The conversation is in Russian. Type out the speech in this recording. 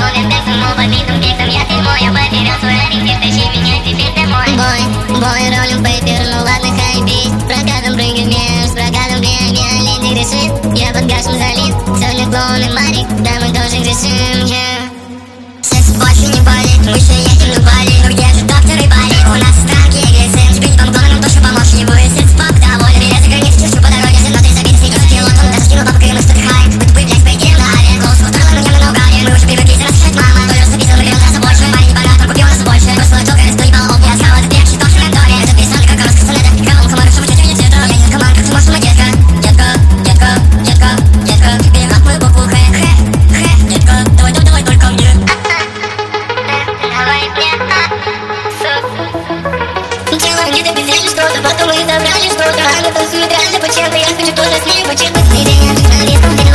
ловим так самого битым бегом. Я ты мой, я потерял свой ориентир, тащи меня теперь домой. Бой, ролим пейпер, ну ладно, хайбись. Прокатом прыгай вверх, с прокатом бегай, лень грешит. Я под гашем залит, сегодня клоун и Марик, да мы тоже грешим, yeah. Секс больше не болит, мы еще едем на Бали. Ну где же доктор и Бали? У нас странки и ГСМ. Тебе не помогло, но нам точно поможешь. Не будет секс-пап, довольно. Билет за границу, чуть-чуть по дороге. Внутри забит, снегу за пилотом. Даже скинул бабка, и мы что-то хай. Мы тупые, блядь, поедем на аре. Голос устроила, но явно на угаре. Мы уже привыкли расскажать, мама. То ли записал, мы берем раза больше. Парень не богат, он купил нас больше. Бросила джокер, кто ебал об. Я сказал, это первый тоже в доме. Это песня, как коробка с сонета. Кровом комару, чтобы чуть не цвета. Я не команд, как ты можешь, моя детка. Детка, детка, детка, детка. Переход мою букву Х, Х, Х. Детка, давай, давай, давай, только мне. Делаем где-то безвечно что-то, потом мы собрались круто. Она танцует реально по чем-то, я хочу тоже с ней почерпать. Идея журналистом,